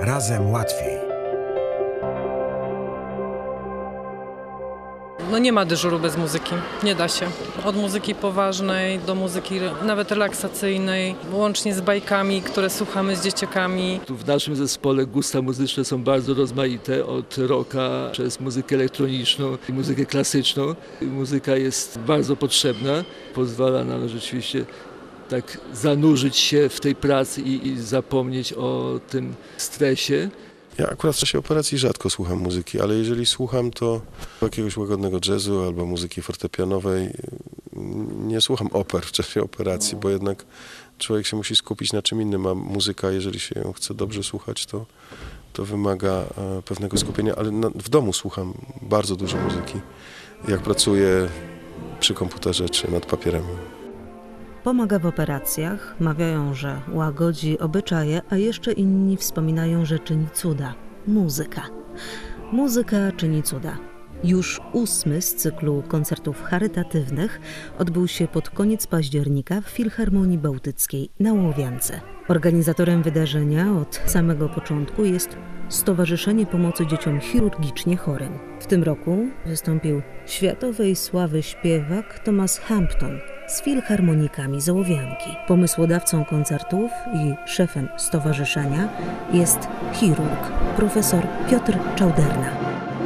Razem łatwiej. No nie ma dyżuru bez muzyki, nie da się. Od muzyki poważnej do muzyki nawet relaksacyjnej, łącznie z bajkami, które słuchamy z dzieciakami. Tu w naszym zespole gusta muzyczne są bardzo rozmaite, od rocka przez muzykę elektroniczną i muzykę klasyczną. Muzyka jest bardzo potrzebna, pozwala nam rzeczywiście tak zanurzyć się w tej pracy i zapomnieć o tym stresie. Ja akurat w czasie operacji rzadko słucham muzyki, ale jeżeli słucham, to jakiegoś łagodnego jazzu albo muzyki fortepianowej. Nie słucham oper w czasie operacji, bo jednak człowiek się musi skupić na czym innym, a muzyka, jeżeli się ją chce dobrze słuchać, to wymaga pewnego skupienia, ale w domu słucham bardzo dużo muzyki, jak pracuję przy komputerze czy nad papierami. Pomaga w operacjach, mawiają, że łagodzi obyczaje, a jeszcze inni wspominają, że czyni cuda. Muzyka. Muzyka czyni cuda. Już 8 z cyklu koncertów charytatywnych odbył się pod koniec października w Filharmonii Bałtyckiej na Łowiance. Organizatorem wydarzenia od samego początku jest Stowarzyszenie Pomocy Dzieciom Chirurgicznie Chorym. W tym roku wystąpił światowej sławy śpiewak Thomas Hampton z filharmonikami z Ołowianki. Pomysłodawcą koncertów i szefem stowarzyszenia jest chirurg, profesor Piotr Czauderna.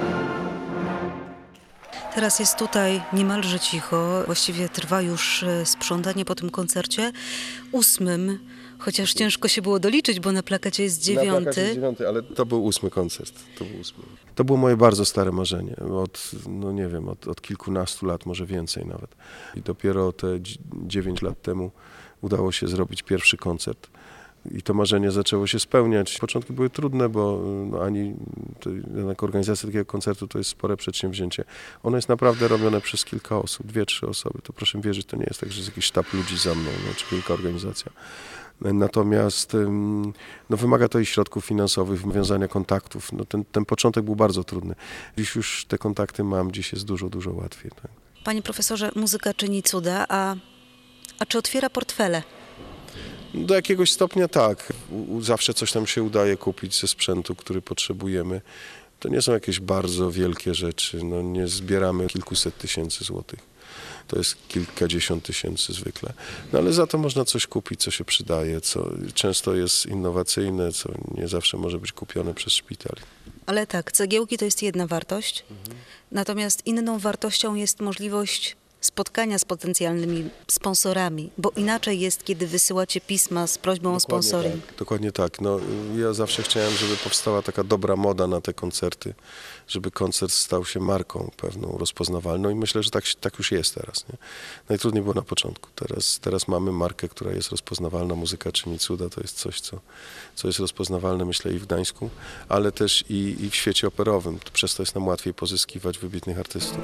Teraz jest tutaj niemalże cicho, właściwie trwa już sprzątanie po tym koncercie 8, chociaż ciężko się było doliczyć, bo na plakacie jest 9. Na plakacie jest 9, ale to był 8 koncert. To było moje bardzo stare marzenie, od kilkunastu lat, może więcej nawet. I dopiero te 9 lat temu udało się zrobić pierwszy koncert. I to marzenie zaczęło się spełniać. Początki były trudne, bo jednak organizacja takiego koncertu to jest spore przedsięwzięcie. Ono jest naprawdę robione przez kilka osób, 2-3 osoby. To proszę wierzyć, to nie jest tak, że jest jakiś sztab ludzi za mną, czy wielka organizacja. Natomiast wymaga to i środków finansowych, nawiązania kontaktów. Ten początek był bardzo trudny. Dziś już te kontakty mam, dziś jest dużo, dużo łatwiej. Tak. Panie profesorze, muzyka czyni cuda, a czy otwiera portfele? Do jakiegoś stopnia tak. Zawsze coś nam się udaje kupić ze sprzętu, który potrzebujemy. To nie są jakieś bardzo wielkie rzeczy. Nie zbieramy kilkuset tysięcy złotych. To jest kilkadziesiąt tysięcy zwykle. Ale za to można coś kupić, co się przydaje, co często jest innowacyjne, co nie zawsze może być kupione przez szpital. Ale tak, cegiełki to jest jedna wartość, natomiast inną wartością jest możliwość spotkania z potencjalnymi sponsorami, bo inaczej jest, kiedy wysyłacie pisma z prośbą o sponsoring. Tak, dokładnie tak. Ja zawsze chciałem, żeby powstała taka dobra moda na te koncerty, żeby koncert stał się marką pewną, rozpoznawalną i myślę, że tak już jest teraz. Nie? Najtrudniej było na początku. Teraz mamy markę, która jest rozpoznawalna. Muzyka czyni cuda. To jest coś, co jest rozpoznawalne, myślę, i w Gdańsku, ale też i w świecie operowym. Przez to jest nam łatwiej pozyskiwać wybitnych artystów.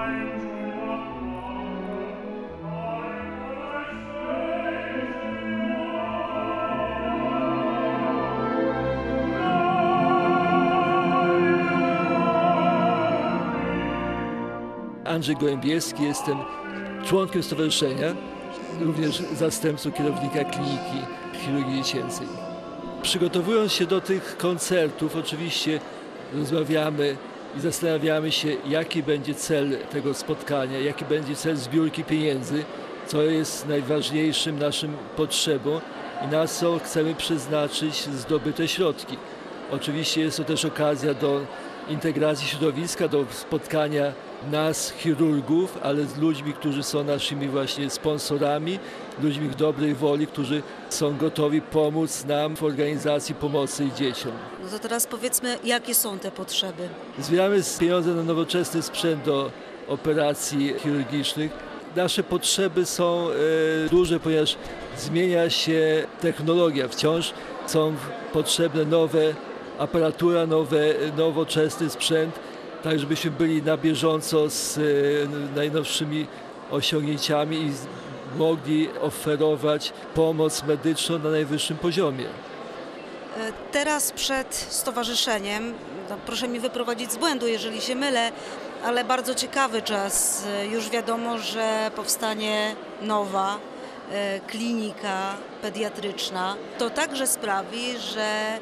Andrzej Gołębieski, jestem członkiem stowarzyszenia, również zastępcą kierownika kliniki chirurgii dziecięcej. Przygotowując się do tych koncertów, oczywiście rozmawiamy i zastanawiamy się, jaki będzie cel tego spotkania, jaki będzie cel zbiórki pieniędzy, co jest najważniejszym naszym potrzebą i na co chcemy przeznaczyć zdobyte środki. Oczywiście jest to też okazja do integracji środowiska, do spotkania nas, chirurgów, ale z ludźmi, którzy są naszymi właśnie sponsorami, ludźmi dobrej woli, którzy są gotowi pomóc nam w organizacji pomocy dzieciom. No to teraz powiedzmy, jakie są te potrzeby? Zbieramy pieniądze na nowoczesny sprzęt do operacji chirurgicznych. Nasze potrzeby są duże, ponieważ zmienia się technologia. Wciąż są potrzebne nowe aparatura, nowoczesny sprzęt, tak żebyśmy byli na bieżąco z najnowszymi osiągnięciami i mogli oferować pomoc medyczną na najwyższym poziomie. Teraz przed stowarzyszeniem, proszę mi wyprowadzić z błędu, jeżeli się mylę, ale bardzo ciekawy czas. Już wiadomo, że powstanie nowa klinika pediatryczna. To także sprawi, że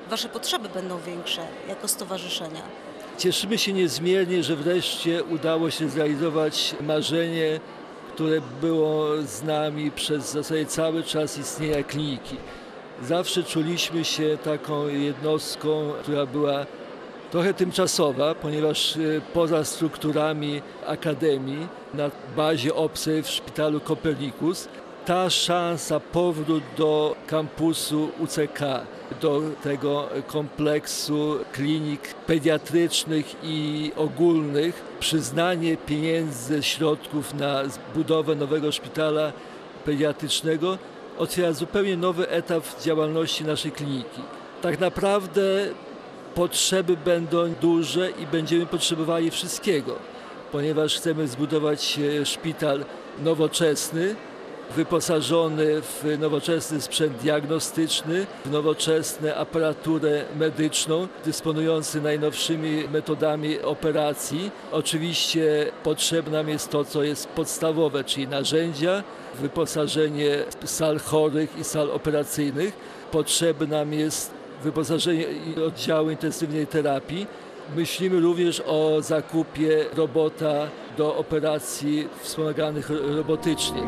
wasze potrzeby będą większe jako stowarzyszenia. Cieszymy się niezmiernie, że wreszcie udało się zrealizować marzenie, które było z nami przez w zasadzie cały czas istnienia kliniki. Zawsze czuliśmy się taką jednostką, która była trochę tymczasowa, ponieważ poza strukturami akademii na bazie obcej w szpitalu Kopernikus ta szansa, powrót do kampusu UCK, do tego kompleksu klinik pediatrycznych i ogólnych, przyznanie pieniędzy, środków na budowę nowego szpitala pediatrycznego otwiera zupełnie nowy etap w działalności naszej kliniki. Tak naprawdę potrzeby będą duże i będziemy potrzebowali wszystkiego, ponieważ chcemy zbudować szpital nowoczesny, wyposażony w nowoczesny sprzęt diagnostyczny, w nowoczesną aparaturę medyczną, dysponujący najnowszymi metodami operacji. Oczywiście potrzebne nam jest to, co jest podstawowe, czyli narzędzia, wyposażenie sal chorych i sal operacyjnych. Potrzebne nam jest wyposażenie oddziału intensywnej terapii. Myślimy również o zakupie robota do operacji wspomaganych robotycznie.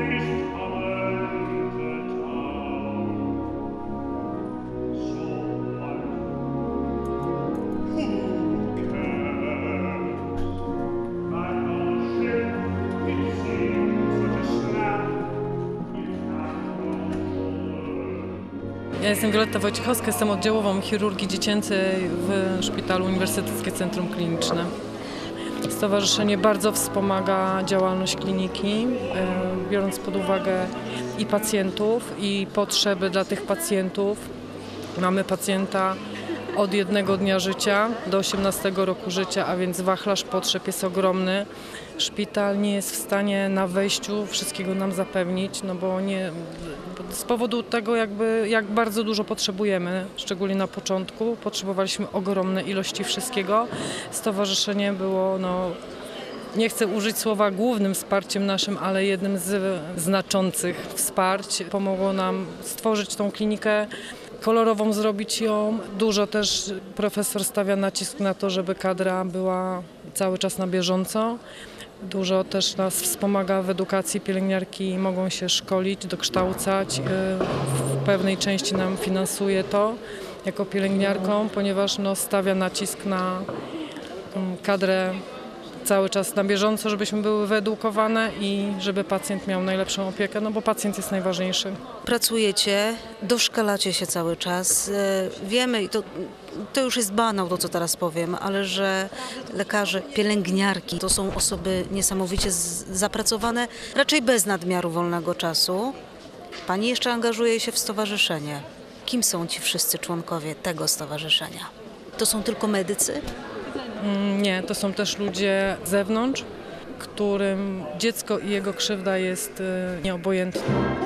Ja jestem Wioletta Wojciechowska, jestem oddziałową chirurgii dziecięcej w Szpitalu Uniwersyteckie Centrum Kliniczne. Stowarzyszenie bardzo wspomaga działalność kliniki, biorąc pod uwagę i pacjentów, i potrzeby dla tych pacjentów. Mamy pacjenta od 1 dnia życia do 18 roku życia, a więc wachlarz potrzeb jest ogromny. Szpital nie jest w stanie na wejściu wszystkiego nam zapewnić, no bo z powodu tego jak bardzo dużo potrzebujemy, szczególnie na początku, potrzebowaliśmy ogromne ilości wszystkiego. Stowarzyszenie było, nie chcę użyć słowa głównym wsparciem naszym, ale jednym z znaczących wsparć. Pomogło nam stworzyć tą klinikę, kolorową zrobić ją. Dużo też profesor stawia nacisk na to, żeby kadra była cały czas na bieżąco. Dużo też nas wspomaga w edukacji. Pielęgniarki mogą się szkolić, dokształcać. W pewnej części nam finansuje to jako pielęgniarką, ponieważ stawia nacisk na kadrę cały czas na bieżąco, żebyśmy były wyedukowane i żeby pacjent miał najlepszą opiekę, bo pacjent jest najważniejszy. Pracujecie, doszkalacie się cały czas. Wiemy, i to już jest banał, to co teraz powiem, ale że lekarze, pielęgniarki to są osoby niesamowicie zapracowane, raczej bez nadmiaru wolnego czasu. Pani jeszcze angażuje się w stowarzyszenie. Kim są ci wszyscy członkowie tego stowarzyszenia? To są tylko medycy? Nie, to są też ludzie z zewnątrz, którym dziecko i jego krzywda jest nieobojętna.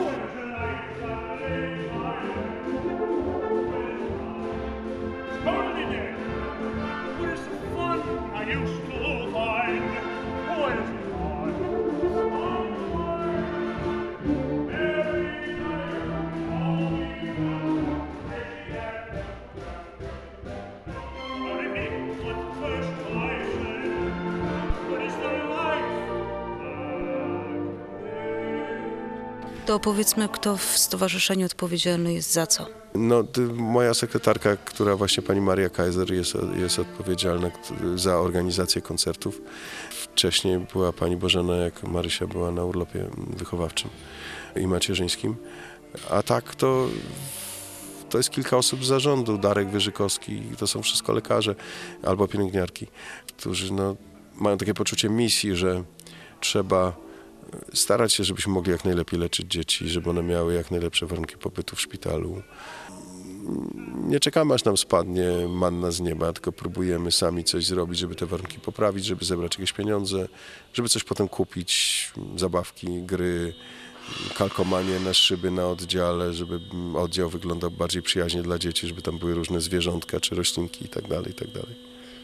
To opowiedzmy, kto w stowarzyszeniu odpowiedzialny jest za co? Moja sekretarka, która właśnie pani Maria Kaiser jest odpowiedzialna za organizację koncertów. Wcześniej była pani Bożena, jak Marysia była na urlopie wychowawczym i macierzyńskim. A tak to jest kilka osób z zarządu, Darek Wyżykowski, to są wszystko lekarze albo pielęgniarki, którzy mają takie poczucie misji, że trzeba starać się, żebyśmy mogli jak najlepiej leczyć dzieci, żeby one miały jak najlepsze warunki pobytu w szpitalu. Nie czekamy, aż nam spadnie manna z nieba, tylko próbujemy sami coś zrobić, żeby te warunki poprawić, żeby zebrać jakieś pieniądze, żeby coś potem kupić, zabawki, gry, kalkomanie na szyby na oddziale, żeby oddział wyglądał bardziej przyjaźnie dla dzieci, żeby tam były różne zwierzątka czy roślinki itd., itd.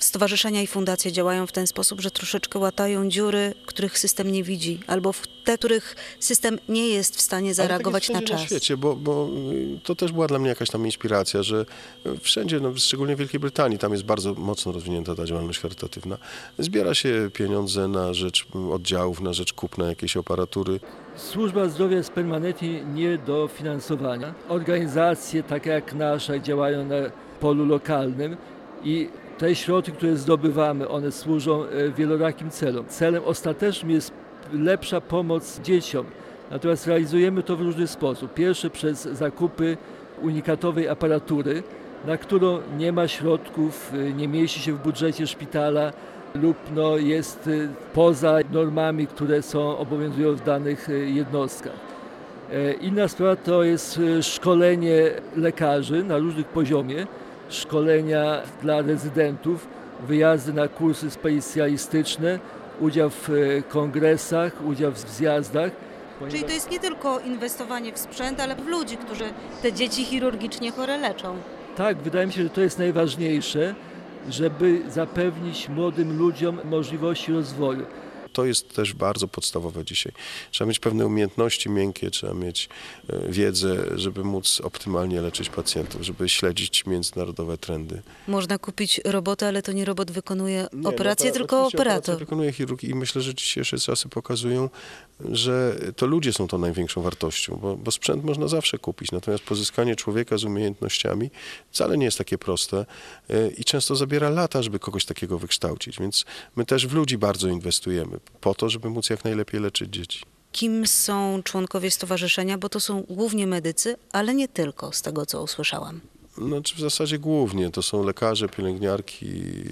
stowarzyszenia i fundacje działają w ten sposób, że troszeczkę łatają dziury, których system nie widzi, albo w te, których system nie jest w stanie zareagować Ale na tak jest czas. wszędzie na świecie, bo to też była dla mnie jakaś tam inspiracja, że wszędzie, no, szczególnie w Wielkiej Brytanii, tam jest bardzo mocno rozwinięta ta działalność charytatywna. Zbiera się pieniądze na rzecz oddziałów, na rzecz kupna jakiejś aparatury. Służba zdrowia jest permanentnie nie do finansowania. Organizacje takie jak nasza działają na polu lokalnym i te środki, które zdobywamy, one służą wielorakim celom. Celem ostatecznym jest lepsza pomoc dzieciom, natomiast realizujemy to w różny sposób. Pierwsze przez zakupy unikatowej aparatury, na którą nie ma środków, nie mieści się w budżecie szpitala lub jest poza normami, które obowiązują w danych jednostkach. Inna sprawa to jest szkolenie lekarzy na różnych poziomie, szkolenia dla rezydentów, wyjazdy na kursy specjalistyczne, udział w kongresach, udział w zjazdach. Czyli to jest nie tylko inwestowanie w sprzęt, ale w ludzi, którzy te dzieci chirurgicznie chore leczą. Tak, wydaje mi się, że to jest najważniejsze, żeby zapewnić młodym ludziom możliwości rozwoju. To jest też bardzo podstawowe dzisiaj. Trzeba mieć pewne umiejętności miękkie, trzeba mieć wiedzę, żeby móc optymalnie leczyć pacjentów, żeby śledzić międzynarodowe trendy. Można kupić robota, ale to nie robot wykonuje Nie, operację, no, tylko oczywiście operator. operację wykonuje chirurg i myślę, że dzisiejsze czasy pokazują, że to ludzie są tą największą wartością, bo sprzęt można zawsze kupić, natomiast pozyskanie człowieka z umiejętnościami wcale nie jest takie proste i często zabiera lata, żeby kogoś takiego wykształcić, więc my też w ludzi bardzo inwestujemy po to, żeby móc jak najlepiej leczyć dzieci. Kim są członkowie stowarzyszenia, bo to są głównie medycy, ale nie tylko, z tego co usłyszałam. Znaczy w zasadzie głównie to są lekarze, pielęgniarki.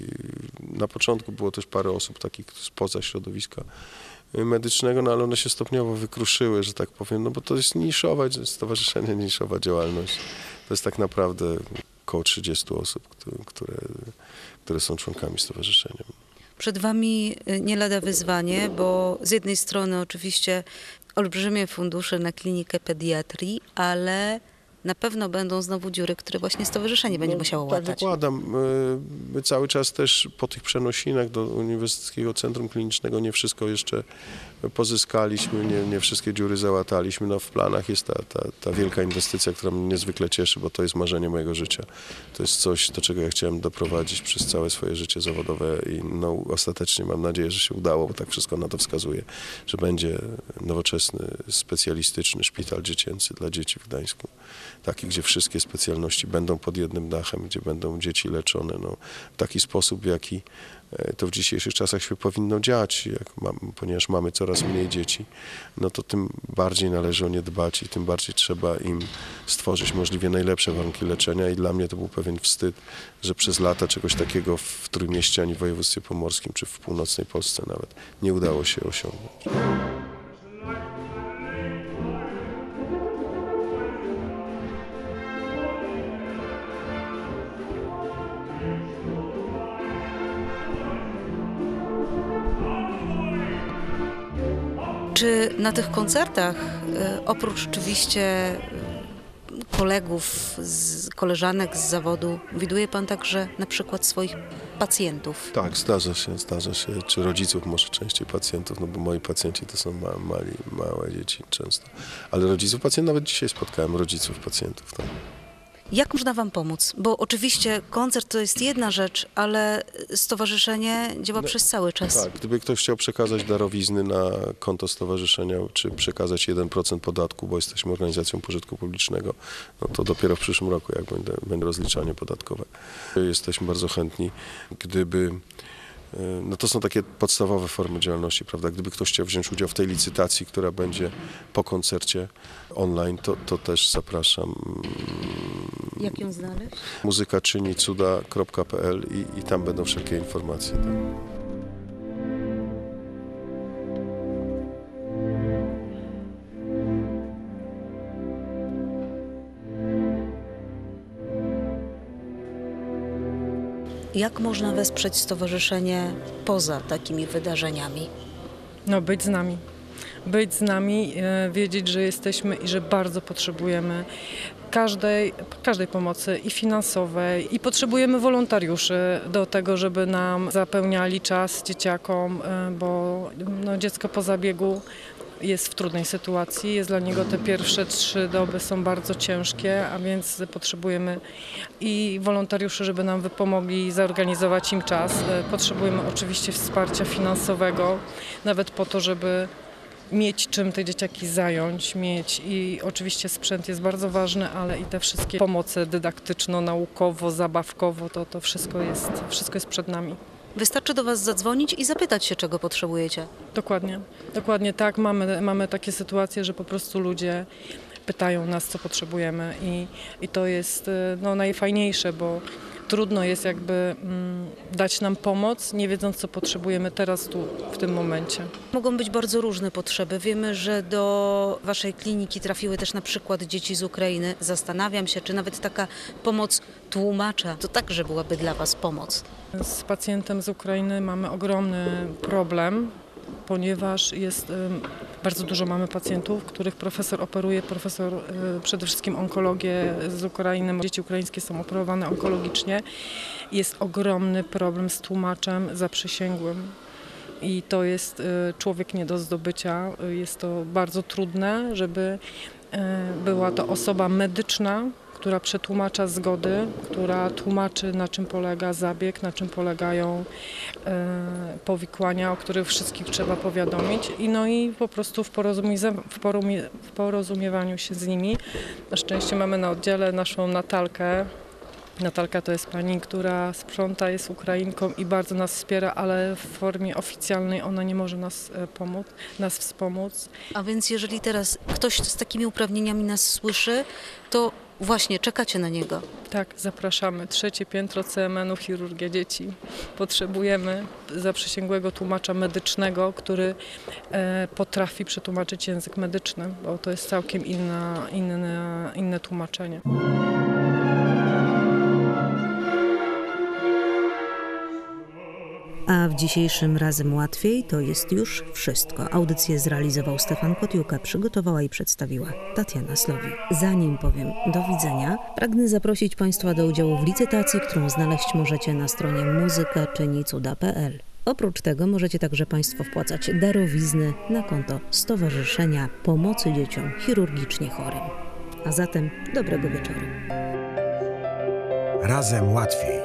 Na początku było też parę osób takich spoza środowiska medycznego, no ale one się stopniowo wykruszyły, że tak powiem, no bo to jest niszowe stowarzyszenie, niszowa działalność. To jest tak naprawdę około 30 osób, które są członkami stowarzyszenia. Przed Wami nie lada wyzwanie, bo z jednej strony oczywiście olbrzymie fundusze na klinikę pediatrii, ale na pewno będą znowu dziury, które właśnie stowarzyszenie będzie musiało Tak, łatać. zakładam. My cały czas też po tych przenosinach do Uniwersyteckiego Centrum Klinicznego nie wszystko jeszcze pozyskaliśmy, nie wszystkie dziury załataliśmy. No, w planach jest ta wielka inwestycja, która mnie niezwykle cieszy, bo to jest marzenie mojego życia. To jest coś, do czego ja chciałem doprowadzić przez całe swoje życie zawodowe i no, ostatecznie mam nadzieję, że się udało, bo tak wszystko na to wskazuje, że będzie nowoczesny, specjalistyczny szpital dziecięcy dla dzieci w Gdańsku. Taki, gdzie wszystkie specjalności będą pod jednym dachem, gdzie będą dzieci leczone w taki sposób, w jaki to w dzisiejszych czasach się powinno dziać. Ponieważ mamy coraz mniej dzieci, no to tym bardziej należy o nie dbać i tym bardziej trzeba im stworzyć możliwie najlepsze warunki leczenia i dla mnie to był pewien wstyd, że przez lata czegoś takiego w Trójmieście ani w województwie pomorskim, czy w północnej Polsce nawet nie udało się osiągnąć. Czy na tych koncertach, oprócz oczywiście kolegów, koleżanek z zawodu, widuje Pan także na przykład swoich pacjentów? Tak, zdarza się, czy rodziców, może częściej pacjentów, no bo moi pacjenci to są małe dzieci często. Ale rodziców pacjentów, nawet dzisiaj spotkałem rodziców pacjentów, tak. Jak można Wam pomóc? Bo oczywiście koncert to jest jedna rzecz, ale stowarzyszenie działa przez cały czas. Tak, gdyby ktoś chciał przekazać darowizny na konto stowarzyszenia, czy przekazać 1% podatku, bo jesteśmy organizacją pożytku publicznego, no to dopiero w przyszłym roku, jak będzie rozliczanie podatkowe. Jesteśmy bardzo chętni, gdyby... No to są takie podstawowe formy działalności, prawda? Gdyby ktoś chciał wziąć udział w tej licytacji, która będzie po koncercie online, to też zapraszam. Jak ją znaleźć? muzykaczynicuda.pl i tam będą wszelkie informacje. Tak. Jak można wesprzeć stowarzyszenie poza takimi wydarzeniami? No być z nami. być z nami, wiedzieć, że jesteśmy i że bardzo potrzebujemy każdej pomocy i finansowej i potrzebujemy wolontariuszy do tego, żeby nam zapełniali czas dzieciakom, bo dziecko po zabiegu jest w trudnej sytuacji, jest dla niego te pierwsze 3 doby są bardzo ciężkie, a więc potrzebujemy i wolontariuszy, żeby nam pomogli zorganizować im czas. Potrzebujemy oczywiście wsparcia finansowego, nawet po to, żeby mieć czym te dzieciaki zająć, i oczywiście sprzęt jest bardzo ważny, ale i te wszystkie pomoce dydaktyczno-naukowo, zabawkowo, to wszystko jest przed nami. Wystarczy do Was zadzwonić i zapytać się, czego potrzebujecie. Dokładnie tak. Mamy takie sytuacje, że po prostu ludzie pytają nas, co potrzebujemy i to jest najfajniejsze, bo trudno jest jakby dać nam pomoc, nie wiedząc, co potrzebujemy teraz, tu, w tym momencie. Mogą być bardzo różne potrzeby. Wiemy, że do Waszej kliniki trafiły też na przykład dzieci z Ukrainy. Zastanawiam się, czy nawet taka pomoc tłumacza to także byłaby dla Was pomoc. Z pacjentem z Ukrainy mamy ogromny problem, ponieważ bardzo dużo mamy pacjentów, których profesor operuje, przede wszystkim onkologię z Ukrainy. Dzieci ukraińskie są operowane onkologicznie. Jest ogromny problem z tłumaczem zaprzysięgłym i to jest człowiek nie do zdobycia. Jest to bardzo trudne, żeby była to osoba medyczna, która przetłumacza zgody, która tłumaczy, na czym polega zabieg, na czym polegają powikłania, o których wszystkich trzeba powiadomić i po prostu w porozumiewaniu się z nimi. Na szczęście mamy na oddziale naszą Natalkę. Natalka to jest pani, która sprząta, jest Ukrainką i bardzo nas wspiera, ale w formie oficjalnej ona nie może nas wspomóc. A więc jeżeli teraz ktoś z takimi uprawnieniami nas słyszy, to właśnie czekacie na niego. Tak, zapraszamy. 3. piętro CMN-u, chirurgia dzieci. Potrzebujemy zaprzysięgłego tłumacza medycznego, który potrafi przetłumaczyć język medyczny, bo to jest całkiem inne tłumaczenie. A w dzisiejszym Razem Łatwiej to jest już wszystko. Audycję zrealizował Stefan Kotiuka, przygotowała i przedstawiła Tatiana Slowik. Zanim powiem do widzenia, pragnę zaprosić Państwa do udziału w licytacji, którą znaleźć możecie na stronie muzykaczynicuda.pl. Oprócz tego możecie także Państwo wpłacać darowizny na konto Stowarzyszenia Pomocy Dzieciom Chirurgicznie Chorym. A zatem dobrego wieczoru. Razem łatwiej.